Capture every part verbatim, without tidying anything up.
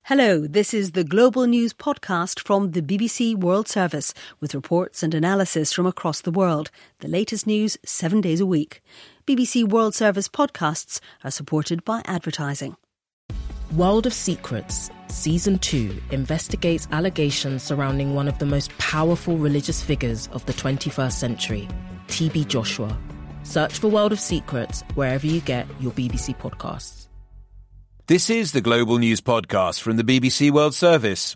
Hello, this is the Global News podcast from the B B C World Service with reports and analysis from across the world. The latest news seven days a week. B B C World Service podcasts are supported by advertising. World of Secrets, Season two investigates allegations surrounding one of the most powerful religious figures of the twenty-first century, T B Joshua. Search for World of Secrets wherever you get your B B C podcasts. This is the Global News Podcast from the B B C World Service.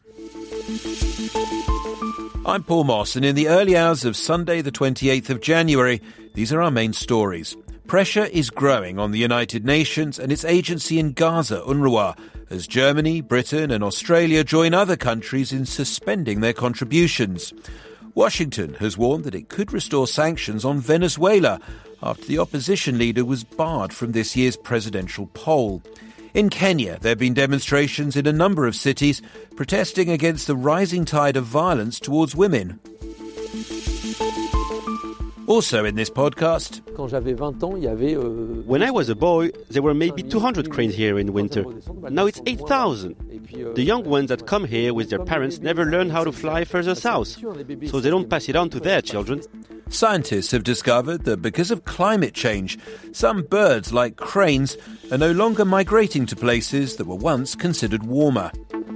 I'm Paul Moss, and in the early hours of Sunday the twenty-eighth of January, these are our main stories. Pressure is growing on the United Nations and its agency in Gaza, UNRWA, as Germany, Britain and Australia join other countries in suspending their contributions. Washington has warned that it could restore sanctions on Venezuela after the opposition leader was barred from this year's presidential poll. In Kenya, there have been demonstrations in a number of cities protesting against the rising tide of violence towards women. Also in this podcast, when I was a boy, there were maybe two hundred cranes here in winter. Now it's eight thousand. The young ones that come here with their parents never learn how to fly further south, so they don't pass it on to their children. Scientists have discovered that because of climate change, some birds, like cranes, are no longer migrating to places that were once considered warmer.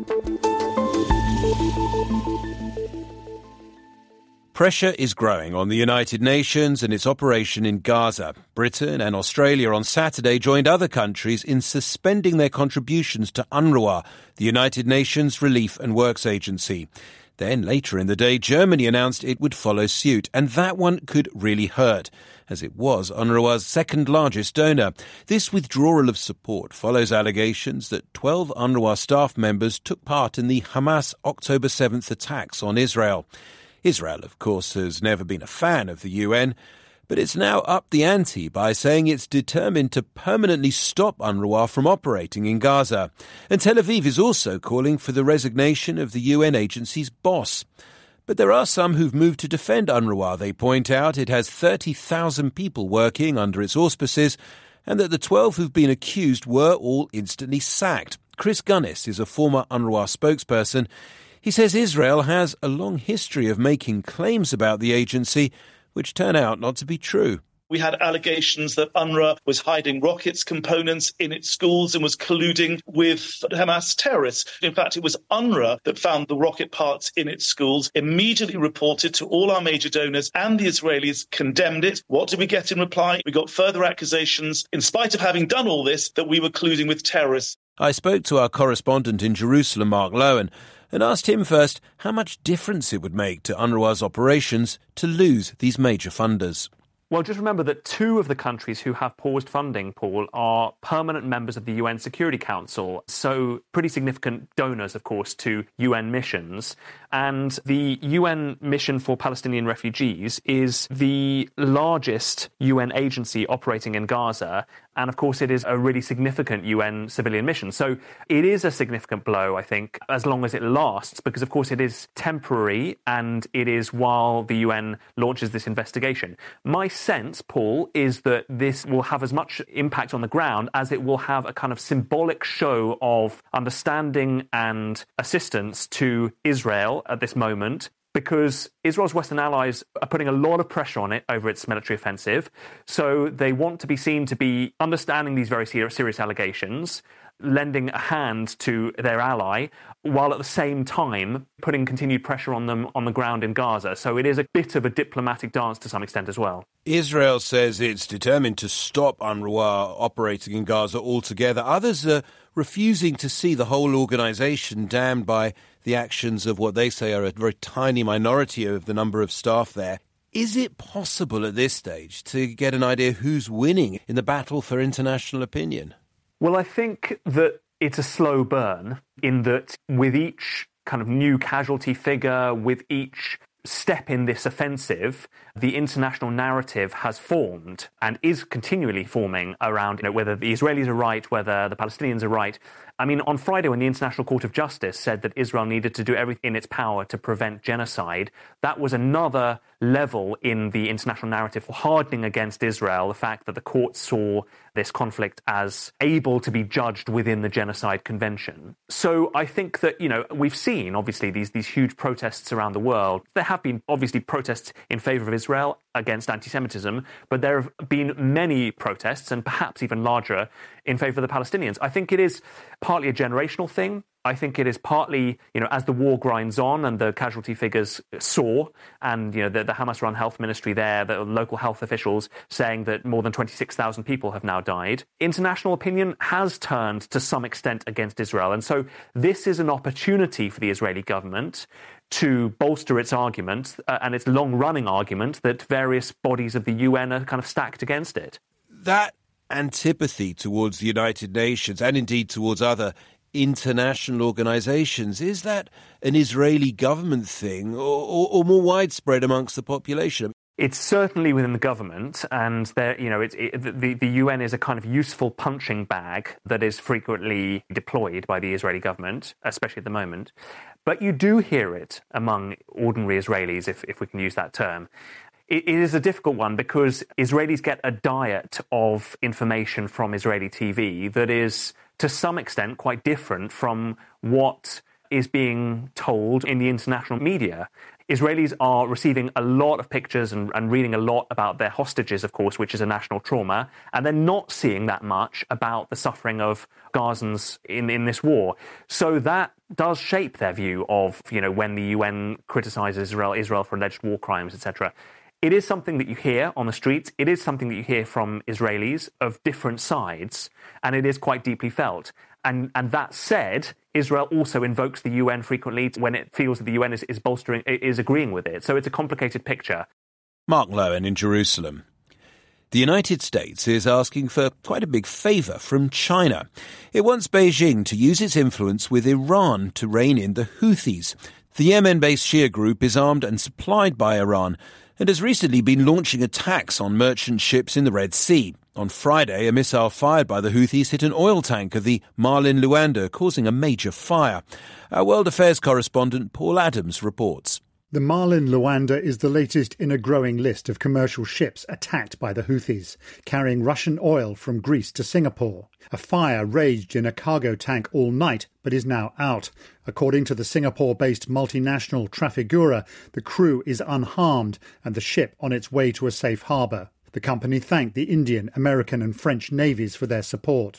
Pressure is growing on the United Nations and its operation in Gaza. Britain and Australia on Saturday joined other countries in suspending their contributions to UNRWA, the United Nations Relief and Works Agency. Then, later in the day, Germany announced it would follow suit, and that one could really hurt, as it was UNRWA's second-largest donor. This withdrawal of support follows allegations that twelve UNRWA staff members took part in the Hamas October seventh attacks on Israel. Israel, of course, has never been a fan of the U N, but it's now upped the ante by saying it's determined to permanently stop UNRWA from operating in Gaza. And Tel Aviv is also calling for the resignation of the U N agency's boss. But there are some who've moved to defend UNRWA. They point out it has thirty thousand people working under its auspices, and that the twelve who've been accused were all instantly sacked. Chris Gunnis is a former UNRWA spokesperson. He says Israel has a long history of making claims about the agency, which turn out not to be true. We had allegations that UNRWA was hiding rockets components in its schools and was colluding with Hamas terrorists. In fact, it was UNRWA that found the rocket parts in its schools, immediately reported to all our major donors, and the Israelis condemned it. What did we get in reply? We got further accusations, in spite of having done all this, that we were colluding with terrorists. I spoke to our correspondent in Jerusalem, Mark Lowen, and asked him first how much difference it would make to UNRWA's operations to lose these major funders. Well, just remember that two of the countries who have paused funding, Paul, are permanent members of the U N Security Council, so pretty significant donors, of course, to U N missions. And the U N Mission for Palestinian Refugees is the largest U N agency operating in Gaza, and of course it is a really significant U N civilian mission. So it is a significant blow, I think, as long as it lasts, because of course it is temporary and it is while the U N launches this investigation. My sense, Paul, is that this will have as much impact on the ground as it will have a kind of symbolic show of understanding and assistance to Israel at this moment, because Israel's Western allies are putting a lot of pressure on it over its military offensive. So they want to be seen to be understanding these very serious allegations, lending a hand to their ally, while at the same time putting continued pressure on them on the ground in Gaza. So it is a bit of a diplomatic dance to some extent as well. Israel says it's determined to stop UNRWA operating in Gaza altogether. Others are refusing to see the whole organisation damned by the actions of what they say are a very tiny minority of the number of staff there. Is it possible at this stage to get an idea who's winning in the battle for international opinion? Well, I think that it's a slow burn in that with each kind of new casualty figure, with each step in this offensive, the international narrative has formed and is continually forming around, you know, whether the Israelis are right, whether the Palestinians are right. I mean, on Friday, when the International Court of Justice said that Israel needed to do everything in its power to prevent genocide, that was another level in the international narrative hardening against Israel, the fact that the court saw this conflict as able to be judged within the Genocide Convention. So I think that, you know, we've seen, obviously, these, these huge protests around the world. There have been, obviously, protests in favour of Israel against anti-Semitism, but there have been many protests, and perhaps even larger, in favour of the Palestinians. I think it is partly a generational thing. I think it is partly, you know, as the war grinds on and the casualty figures soar, and, you know, the, the Hamas-run health ministry there, the local health officials saying that more than twenty-six thousand people have now died, international opinion has turned to some extent against Israel. And so this is an opportunity for the Israeli government to bolster its argument uh, and its long-running argument that various bodies of the U N are kind of stacked against it. That antipathy towards the United Nations, and indeed towards other international organisations, is that an Israeli government thing, or, or, or more widespread amongst the population? It's certainly within the government, and there, you know, it's, it, the, the U N is a kind of useful punching bag that is frequently deployed by the Israeli government, especially at the moment. But you do hear it among ordinary Israelis, if, if we can use that term. It, it is a difficult one because Israelis get a diet of information from Israeli T V that is, to some extent, quite different from what is being told in the international media. Israelis are receiving a lot of pictures and, and reading a lot about their hostages, of course, which is a national trauma, and they're not seeing that much about the suffering of Gazans in, in this war. So that does shape their view of, you know, when the U N criticises Israel, Israel for alleged war crimes, et cetera. It is something that you hear on the streets. It is something that you hear from Israelis of different sides, and it is quite deeply felt. And, and that said, Israel also invokes the U N frequently when it feels that the U N is, is bolstering, is agreeing with it. So it's a complicated picture. Mark Lowen in Jerusalem. The United States is asking for quite a big favour from China. It wants Beijing to use its influence with Iran to rein in the Houthis. The Yemen-based Shia group is armed and supplied by Iran and has recently been launching attacks on merchant ships in the Red Sea. On Friday, a missile fired by the Houthis hit an oil tanker, the Marlin Luanda, causing a major fire. Our World Affairs correspondent Paul Adams reports. The Marlin Luanda is the latest in a growing list of commercial ships attacked by the Houthis, carrying Russian oil from Greece to Singapore. A fire raged in a cargo tank all night, but is now out. According to the Singapore-based multinational Trafigura, the crew is unharmed and the ship on its way to a safe harbour. The company thanked the Indian, American and French navies for their support.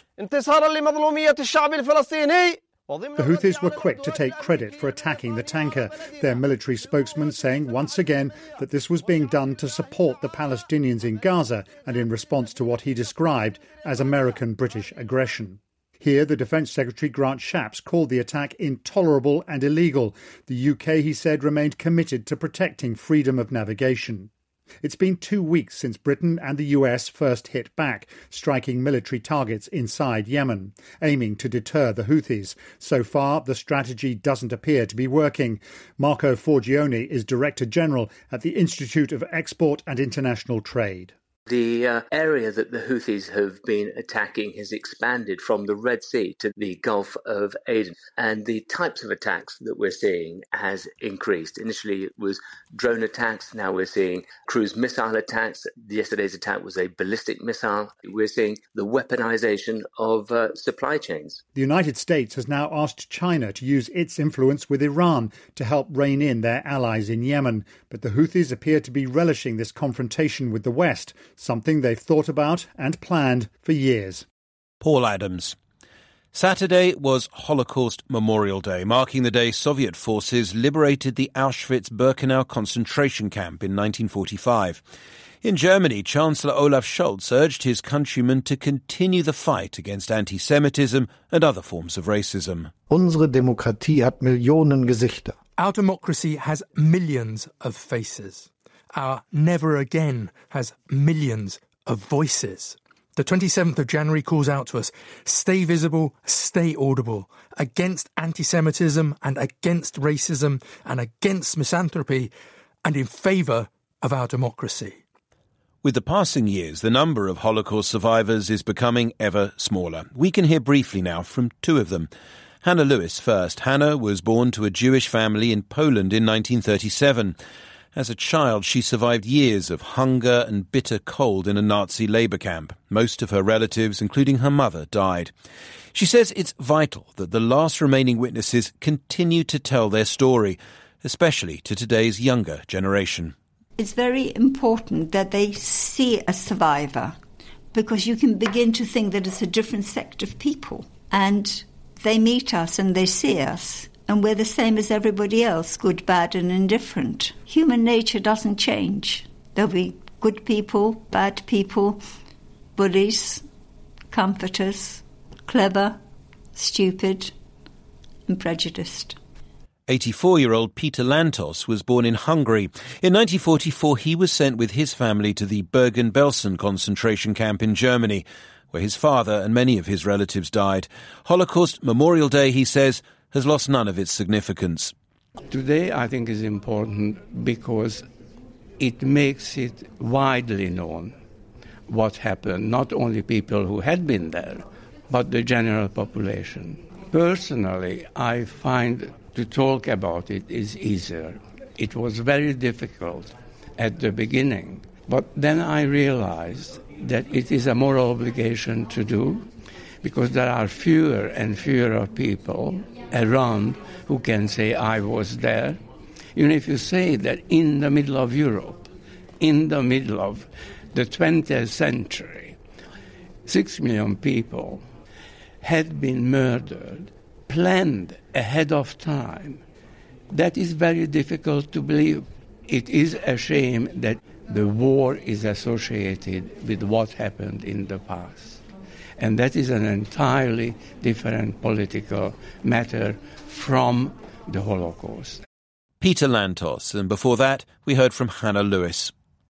The Houthis were quick to take credit for attacking the tanker, their military spokesman saying once again that this was being done to support the Palestinians in Gaza and in response to what he described as American-British aggression. Here, the Defence Secretary Grant Shapps called the attack intolerable and illegal. The U K, he said, remained committed to protecting freedom of navigation. It's been two weeks since Britain and the U S first hit back, striking military targets inside Yemen, aiming to deter the Houthis. So far, the strategy doesn't appear to be working. Marco Forgione is Director General at the Institute of Export and International Trade. The uh, area that the Houthis have been attacking has expanded from the Red Sea to the Gulf of Aden, and the types of attacks that we're seeing has increased. Initially it was drone attacks, now we're seeing cruise missile attacks. Yesterday's attack was a ballistic missile. We're seeing the weaponization of uh, supply chains. The United States has now asked China to use its influence with Iran to help rein in their allies in Yemen, but the Houthis appear to be relishing this confrontation with the West, something they've thought about and planned for years. Paul Adams. Saturday was Holocaust Memorial Day, marking the day Soviet forces liberated the Auschwitz-Birkenau concentration camp in nineteen forty-five. In Germany, Chancellor Olaf Scholz urged his countrymen to continue the fight against anti-Semitism and other forms of racism. Unsere Demokratie hat Millionen Gesichter. Our democracy has millions of faces. Our Never Again has millions of voices. The twenty-seventh of January calls out to us, stay visible, stay audible, against anti-Semitism and against racism and against misanthropy and in favour of our democracy. With the passing years, the number of Holocaust survivors is becoming ever smaller. We can hear briefly now from two of them. Hannah Lewis first. Hannah was born to a Jewish family in Poland in nineteen thirty-seven. As a child, she survived years of hunger and bitter cold in a Nazi labour camp. Most of her relatives, including her mother, died. She says it's vital that the last remaining witnesses continue to tell their story, especially to today's younger generation. It's very important that they see a survivor, because you can begin to think that it's a different sect of people. And they meet us and they see us, and we're the same as everybody else, good, bad and indifferent. Human nature doesn't change. There'll be good people, bad people, bullies, comforters, clever, stupid and prejudiced. eighty-four-year-old Peter Lantos was born in Hungary. In nineteen forty-four, he was sent with his family to the Bergen-Belsen concentration camp in Germany, where his father and many of his relatives died. Holocaust Memorial Day, he says, has lost none of its significance. Today, I think, is important because it makes it widely known what happened, not only people who had been there, but the general population. Personally, I find to talk about it is easier. It was very difficult at the beginning, but then I realized that it is a moral obligation to do, because there are fewer and fewer people around who can say, I was there. Even if you say that in the middle of Europe, in the middle of the twentieth century, six million people had been murdered, planned ahead of time, that is very difficult to believe. It is a shame that the war is associated with what happened in the past. And that is an entirely different political matter from the Holocaust. Peter Lantos, and before that, we heard from Hannah Lewis.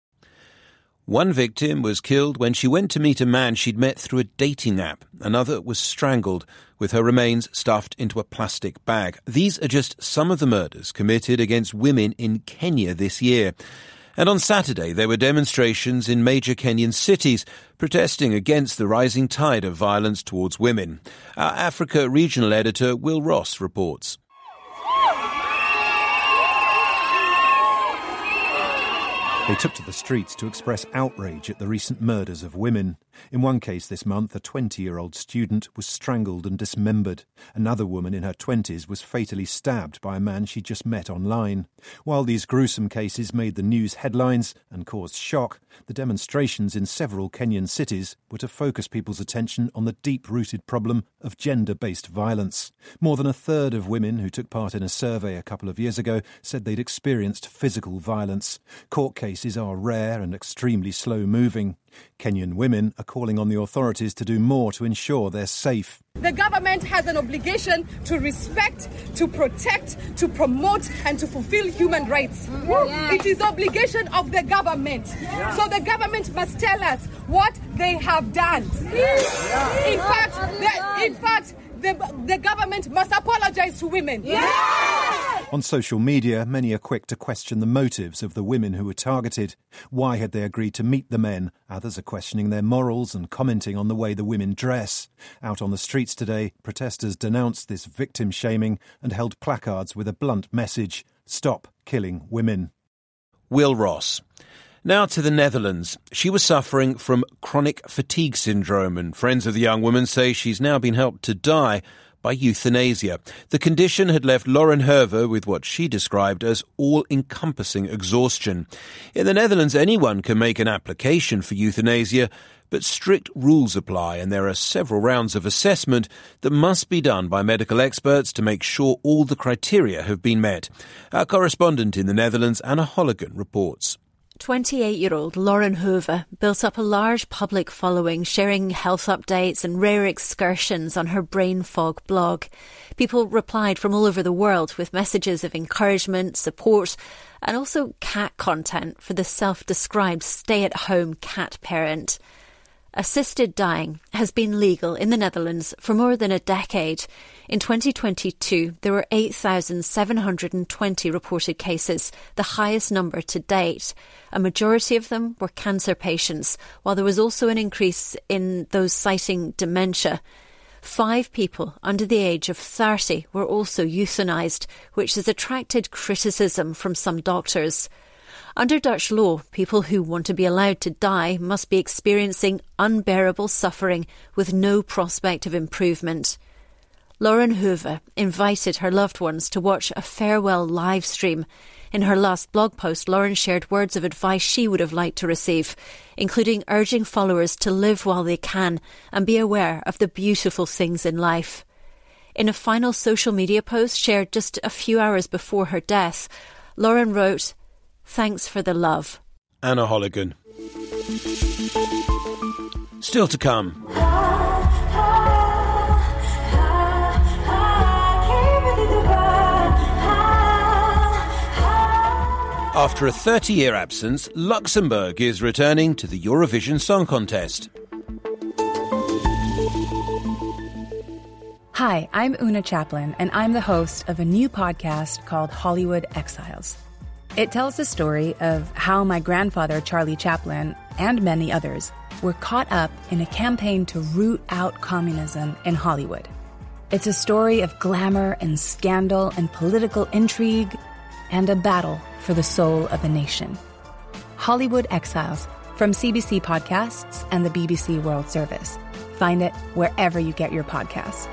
One victim was killed when she went to meet a man she'd met through a dating app. Another was strangled, with her remains stuffed into a plastic bag. These are just some of the murders committed against women in Kenya this year. And on Saturday, there were demonstrations in major Kenyan cities protesting against the rising tide of violence towards women. Our Africa regional editor, Will Ross, reports. They took to the streets to express outrage at the recent murders of women. In one case this month, a twenty-year-old student was strangled and dismembered. Another woman in her twenties was fatally stabbed by a man she just met online. While these gruesome cases made the news headlines and caused shock, the demonstrations in several Kenyan cities were to focus people's attention on the deep-rooted problem of gender-based violence. More than a third of women who took part in a survey a couple of years ago said they'd experienced physical violence. Court cases are rare and extremely slow-moving. Kenyan women are calling on the authorities to do more to ensure they're safe. The government has an obligation to respect, to protect, to promote and to fulfill human rights. Yeah. It is obligation of the government. Yeah. So the government must tell us what they have done. Yeah. In fact, the, in fact, the, the government must apologize to women. Yeah. On social media, many are quick to question the motives of the women who were targeted. Why had they agreed to meet the men? Others are questioning their morals and commenting on the way the women dress. Out on the streets today, protesters denounced this victim shaming and held placards with a blunt message: stop killing women. Will Ross. Now to the Netherlands. She was suffering from chronic fatigue syndrome, and friends of the young woman say she's now been helped to die by euthanasia. The condition had left Lauren Herver with what she described as all-encompassing exhaustion. In the Netherlands, anyone can make an application for euthanasia, but strict rules apply, and there are several rounds of assessment that must be done by medical experts to make sure all the criteria have been met. Our correspondent in the Netherlands, Anna Holligan, reports. twenty-eight-year-old Lauren Hoover built up a large public following, sharing health updates and rare excursions on her brain fog blog. People replied from all over the world with messages of encouragement, support, and also cat content for the self-described stay-at-home cat parent. Assisted dying has been legal in the Netherlands for more than a decade. In twenty twenty-two, there were eight thousand seven hundred twenty reported cases, the highest number to date. A majority of them were cancer patients, while there was also an increase in those citing dementia. Five people under the age of thirty were also euthanised, which has attracted criticism from some doctors. Under Dutch law, people who want to be allowed to die must be experiencing unbearable suffering with no prospect of improvement. Lauren Hoover invited her loved ones to watch a farewell live stream. In her last blog post, Lauren shared words of advice she would have liked to receive, including urging followers to live while they can and be aware of the beautiful things in life. In a final social media post shared just a few hours before her death, Lauren wrote, "Thanks for the love." Anna Holligan. Still to come. After a thirty-year absence, Luxembourg is returning to the Eurovision Song Contest. Hi, I'm Una Chaplin, and I'm the host of a new podcast called Hollywood Exiles. It tells the story of how my grandfather, Charlie Chaplin, and many others were caught up in a campaign to root out communism in Hollywood. It's a story of glamour and scandal and political intrigue and a battle for the soul of a nation. Hollywood Exiles from C B C Podcasts and the B B C World Service. Find it wherever you get your podcasts.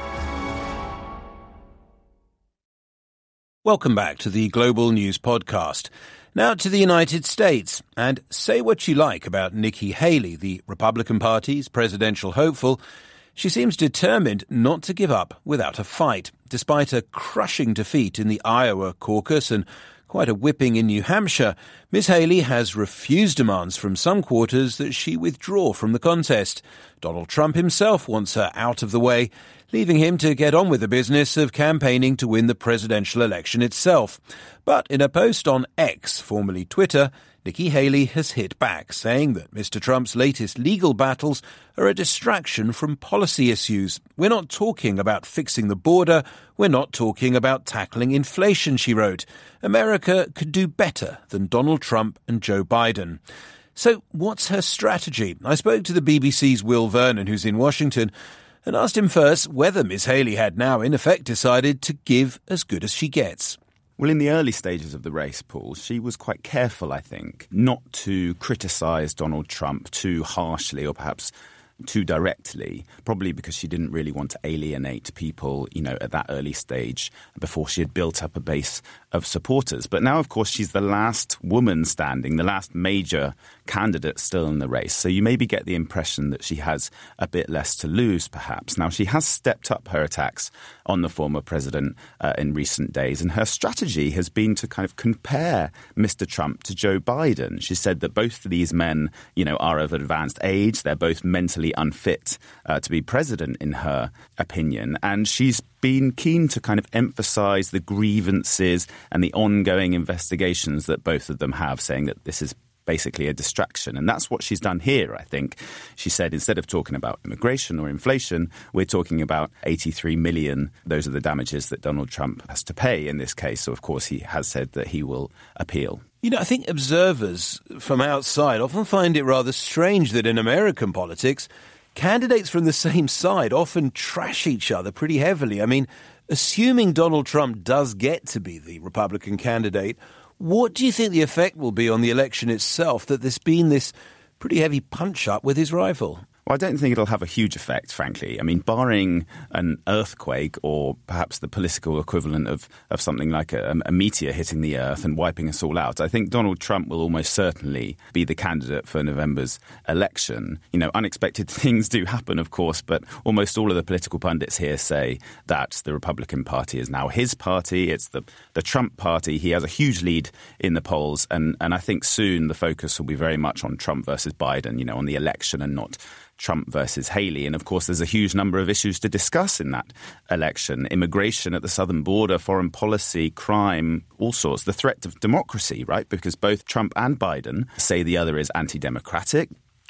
Welcome back to the Global News Podcast. Now to the United States. And say what you like about Nikki Haley, the Republican Party's presidential hopeful, she seems determined not to give up without a fight. Despite a crushing defeat in the Iowa caucus and quite a whipping in New Hampshire, Miz Haley has refused demands from some quarters that she withdraw from the contest. Donald Trump himself wants her out of the way, leaving him to get on with the business of campaigning to win the presidential election itself. But in a post on X, formerly Twitter, Nikki Haley has hit back, saying that Mister Trump's latest legal battles are a distraction from policy issues. We're not talking about fixing the border. We're not talking about tackling inflation, she wrote. America could do better than Donald Trump and Joe Biden. So what's her strategy? I spoke to the B B C's Will Vernon, who's in Washington, and asked him first whether Miz Haley had now in effect decided to give as good as she gets. Well, in the early stages of the race, Paul, she was quite careful, I think, not to criticise Donald Trump too harshly or perhaps too directly, probably because she didn't really want to alienate people, you know, at that early stage before she had built up a base of supporters. But now, of course, she's the last woman standing, the last major candidate still in the race. So you maybe get the impression that she has a bit less to lose, perhaps. Now, she has stepped up her attacks on the former president uh, in recent days, and her strategy has been to kind of compare Mister Trump to Joe Biden. She said that both of these men, you know, are of advanced age. They're both mentally unfit uh, to be president, in her opinion. And she's been keen to kind of emphasize the grievances and the ongoing investigations that both of them have, saying that this is basically a distraction. And that's what she's done here, I think. She said, instead of talking about immigration or inflation, we're talking about eighty-three million. Those are the damages that Donald Trump has to pay in this case. So, of course, he has said that he will appeal. You know, I think observers from outside often find it rather strange that in American politics, candidates from the same side often trash each other pretty heavily. I mean, assuming Donald Trump does get to be the Republican candidate, what do you think the effect will be on the election itself, that there's been this pretty heavy punch-up with his rival? Well, I don't think it'll have a huge effect, frankly. I mean, barring an earthquake or perhaps the political equivalent of, of something like a, a meteor hitting the earth and wiping us all out, I think Donald Trump will almost certainly be the candidate for November's election. You know, unexpected things do happen, of course, but almost all of the political pundits here say that the Republican Party is now his party. It's the, the Trump party. He has a huge lead in the polls. And, and I think soon the focus will be very much on Trump versus Biden, you know, on the election and not Trump versus Haley. And of course, there's a huge number of issues to discuss in that election. Immigration at the southern border, foreign policy, crime, all sorts. The threat of democracy, right? Because both Trump and Biden say the other is anti-democratic.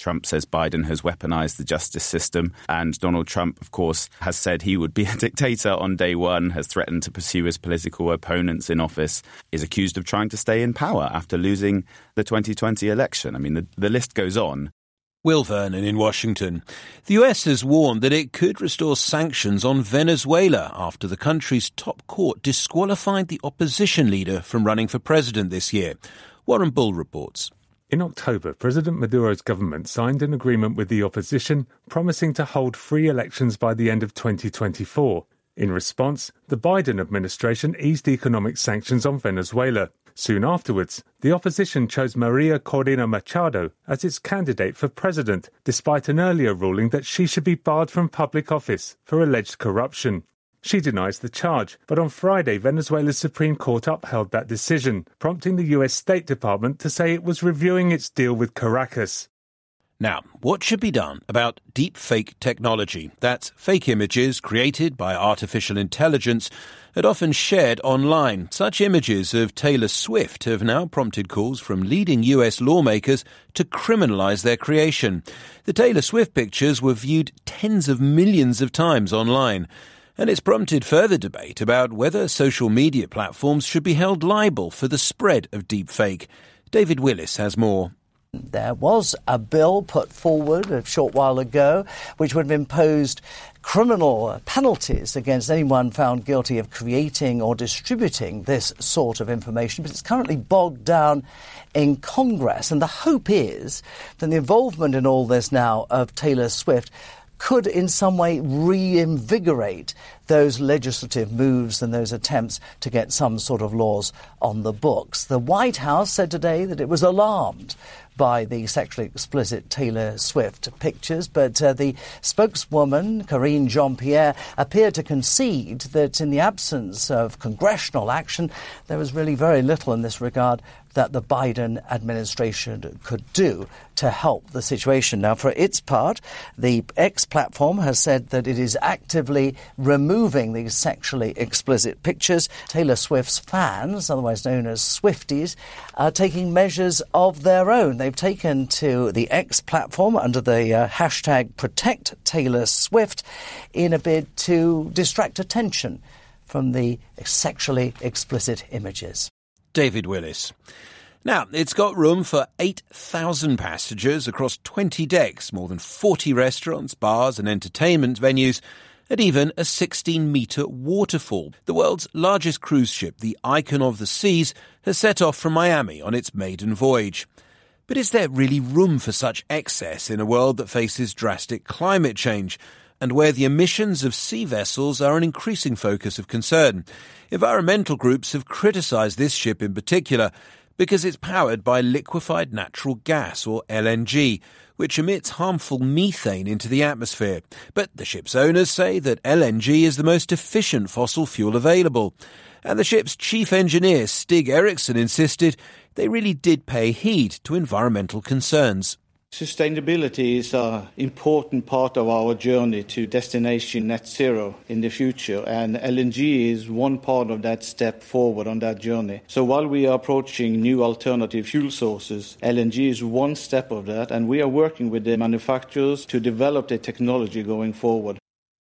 Trump says Biden has weaponized the justice system. And Donald Trump, of course, has said he would be a dictator on day one, has threatened to pursue his political opponents in office, is accused of trying to stay in power after losing the twenty twenty election. I mean, the, the list goes on. Will Vernon in Washington. The U S has warned that it could restore sanctions on Venezuela after the country's top court disqualified the opposition leader from running for president this year. Warren Bull reports. In October, President Maduro's government signed an agreement with the opposition promising to hold free elections by the end of twenty twenty-four. In response, the Biden administration eased economic sanctions on Venezuela. Soon afterwards, the opposition chose Maria Corina Machado as its candidate for president, despite an earlier ruling that she should be barred from public office for alleged corruption. She denies the charge, but on Friday, Venezuela's Supreme Court upheld that decision, prompting the U S State Department to say it was reviewing its deal with Caracas. Now, what should be done about deepfake technology? That's fake images created by artificial intelligence and often shared online. Such images of Taylor Swift have now prompted calls from leading U S lawmakers to criminalize their creation. The Taylor Swift pictures were viewed tens of millions of times online. And it's prompted further debate about whether social media platforms should be held liable for the spread of deepfake. David Willis has more. There was a bill put forward a short while ago which would have imposed criminal penalties against anyone found guilty of creating or distributing this sort of information, but it's currently bogged down in Congress. And the hope is that the involvement in all this now of Taylor Swift could in some way reinvigorate those legislative moves and those attempts to get some sort of laws on the books. The White House said today that it was alarmed by the sexually explicit Taylor Swift pictures, but uh, the spokeswoman, Karine Jean-Pierre, appeared to concede that in the absence of congressional action, there was really very little in this regard that the Biden administration could do to help the situation. Now, for its part, the X platform has said that it is actively removing these sexually explicit pictures. Taylor Swift's fans, otherwise known as Swifties, are taking measures of their own. They've taken to the X platform under the uh, hashtag Protect Taylor Swift in a bid to distract attention from the sexually explicit images. David Willis. Now, it's got room for eight thousand passengers across twenty decks, more than forty restaurants, bars and entertainment venues, and even a sixteen-metre waterfall. The world's largest cruise ship, the Icon of the Seas, has set off from Miami on its maiden voyage. But is there really room for such excess in a world that faces drastic climate change, and where the emissions of sea vessels are an increasing focus of concern? Environmental groups have criticised this ship in particular because it's powered by liquefied natural gas, or L N G, which emits harmful methane into the atmosphere. But the ship's owners say that L N G is the most efficient fossil fuel available. And the ship's chief engineer, Stig Eriksson, insisted they really did pay heed to environmental concerns. Sustainability is an important part of our journey to destination net zero in the future, and L N G is one part of that step forward on that journey. So while we are approaching new alternative fuel sources, L N G is one step of that, and we are working with the manufacturers to develop the technology going forward.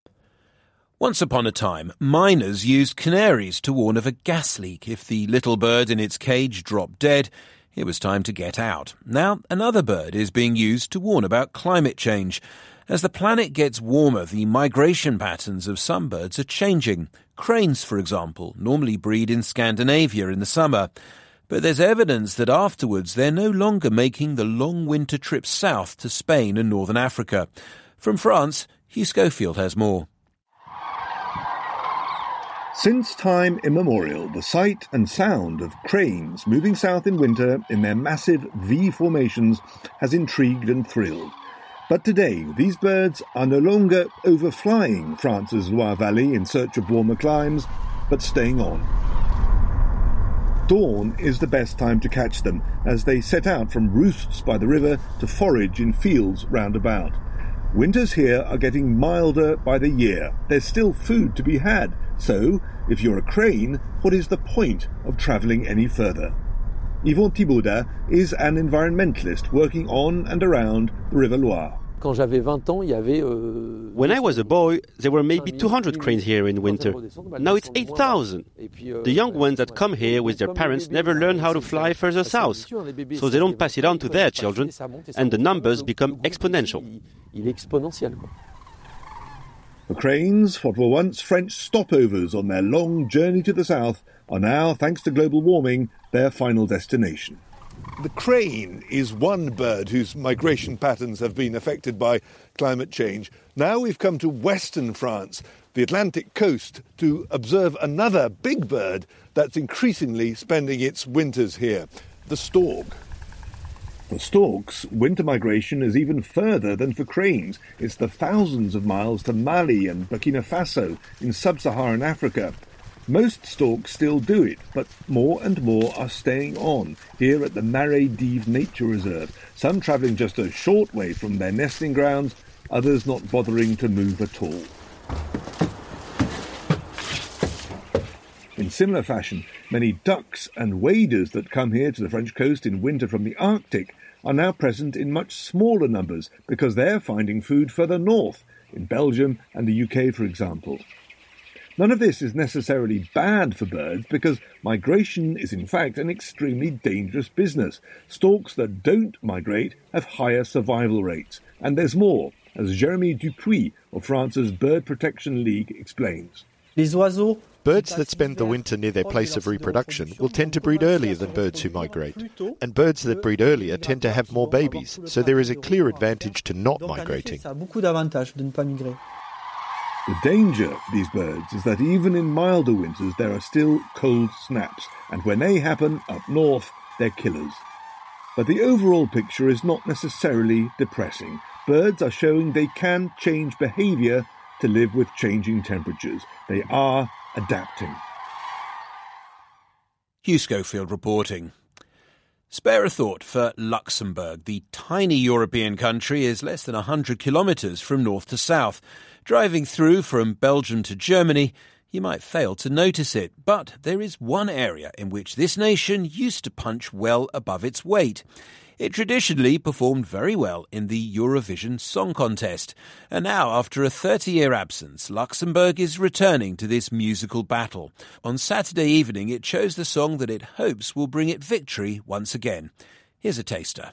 Once upon a time, miners used canaries to warn of a gas leak. If the little bird in its cage dropped dead, it was time to get out. Now, another bird is being used to warn about climate change. As the planet gets warmer, the migration patterns of some birds are changing. Cranes, for example, normally breed in Scandinavia in the summer. But there's evidence that afterwards they're no longer making the long winter trips south to Spain and northern Africa. From France, Hugh Schofield has more. Since time immemorial, the sight and sound of cranes moving south in winter in their massive V formations has intrigued and thrilled. But today, these birds are no longer overflying France's Loire Valley in search of warmer climes, but staying on. Dawn is the best time to catch them, as they set out from roosts by the river to forage in fields round about. Winters here are getting milder by the year. There's still food to be had. So, if you're a crane, what is the point of travelling any further? Yvon Thibaudat is an environmentalist working on and around the River Loire. When I was a boy, there were maybe two hundred cranes here in winter. Now it's eight thousand. The young ones that come here with their parents never learn how to fly further south, so they don't pass it on to their children, and the numbers become exponential. The cranes, what were once French stopovers on their long journey to the south, are now, thanks to global warming, their final destination. The crane is one bird whose migration patterns have been affected by climate change. Now we've come to western France, the Atlantic coast, to observe another big bird that's increasingly spending its winters here, the stork. For storks, winter migration is even further than for cranes. It's the thousands of miles to Mali and Burkina Faso in sub-Saharan Africa. Most storks still do it, but more and more are staying on, here at the Marais d'Yves Nature Reserve, some travelling just a short way from their nesting grounds, others not bothering to move at all. In similar fashion, many ducks and waders that come here to the French coast in winter from the Arctic are now present in much smaller numbers because they're finding food further north, in Belgium and the U K, for example. None of this is necessarily bad for birds because migration is in fact an extremely dangerous business. Storks that don't migrate have higher survival rates. And there's more, as Jérémy Dupuis of France's Bird Protection League explains. Birds that spend the winter near their place of reproduction will tend to breed earlier than birds who migrate. And birds that breed earlier tend to have more babies, so there is a clear advantage to not migrating. The danger for these birds is that even in milder winters there are still cold snaps, and when they happen up north, they're killers. But the overall picture is not necessarily depressing. Birds are showing they can change behaviour to live with changing temperatures. They are adapting. Hugh Schofield reporting. Spare a thought for Luxembourg. The tiny European country is less than one hundred kilometres from north to south. Driving through from Belgium to Germany, you might fail to notice it, but there is one area in which this nation used to punch well above its weight. It traditionally performed very well in the Eurovision Song Contest, and now, after a thirty-year absence, Luxembourg is returning to this musical battle. On Saturday evening, it chose the song that it hopes will bring it victory once again. Here's a taster.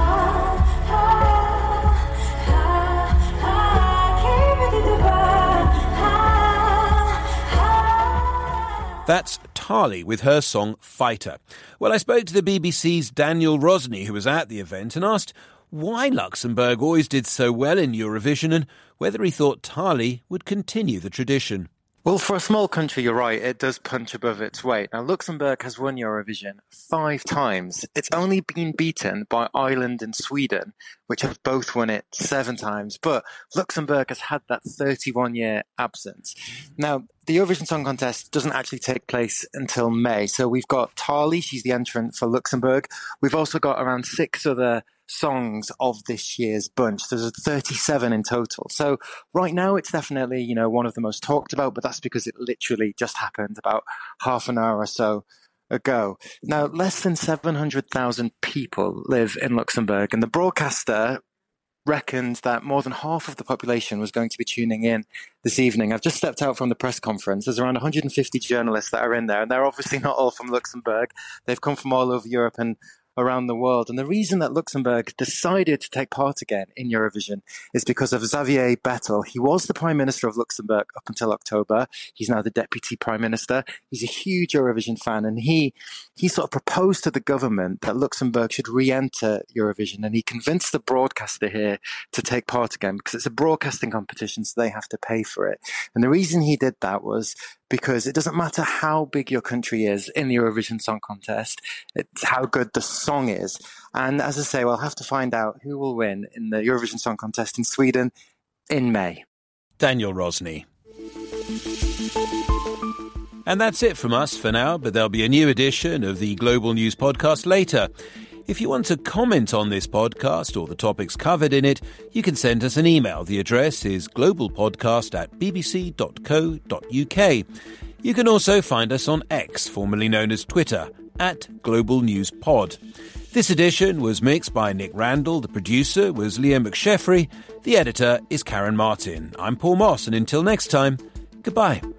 That's Tali with her song Fighter. Well, I spoke to the B B C's Daniel Rosny, who was at the event, and asked why Luxembourg always did so well in Eurovision and whether he thought Tali would continue the tradition. Well, for a small country, you're right, it does punch above its weight. Now, Luxembourg has won Eurovision five times. It's only been beaten by Ireland and Sweden, which have both won it seven times. But Luxembourg has had that thirty-one-year absence. Now, the Eurovision Song Contest doesn't actually take place until May. So we've got Tali, she's the entrant for Luxembourg. We've also got around six other songs of this year's bunch. There's thirty-seven in total. So right now it's definitely, you know, one of the most talked about, but that's because it literally just happened about half an hour or so ago. Now, less than seven hundred thousand people live in Luxembourg, and the broadcaster reckoned that more than half of the population was going to be tuning in this evening. I've just stepped out from the press conference. There's around one hundred fifty journalists that are in there, and they're obviously not all from Luxembourg. They've come from all over Europe and around the world. And the reason that Luxembourg decided to take part again in Eurovision is because of Xavier Bettel. He was the Prime Minister of Luxembourg up until October. He's now the Deputy Prime Minister. He's a huge Eurovision fan, and he he sort of proposed to the government that Luxembourg should re-enter Eurovision, and he convinced the broadcaster here to take part again because it's a broadcasting competition, so they have to pay for it. And the reason he did that was because it doesn't matter how big your country is in the Eurovision Song Contest, it's how good the song is. And as I say, we'll have to find out who will win in the Eurovision Song Contest in Sweden in May. Daniel Rosny. And that's it from us for now, but there'll be a new edition of the Global News Podcast later. If you want to comment on this podcast or the topics covered in it, you can send us an email. The address is globalpodcast at bbc dot co dot uk. You can also find us on X, formerly known as Twitter, at Global News Pod. This edition was mixed by Nick Randall, the producer was Leah McSheffrey, the editor is Karen Martin. I'm Paul Moss, and until next time, goodbye.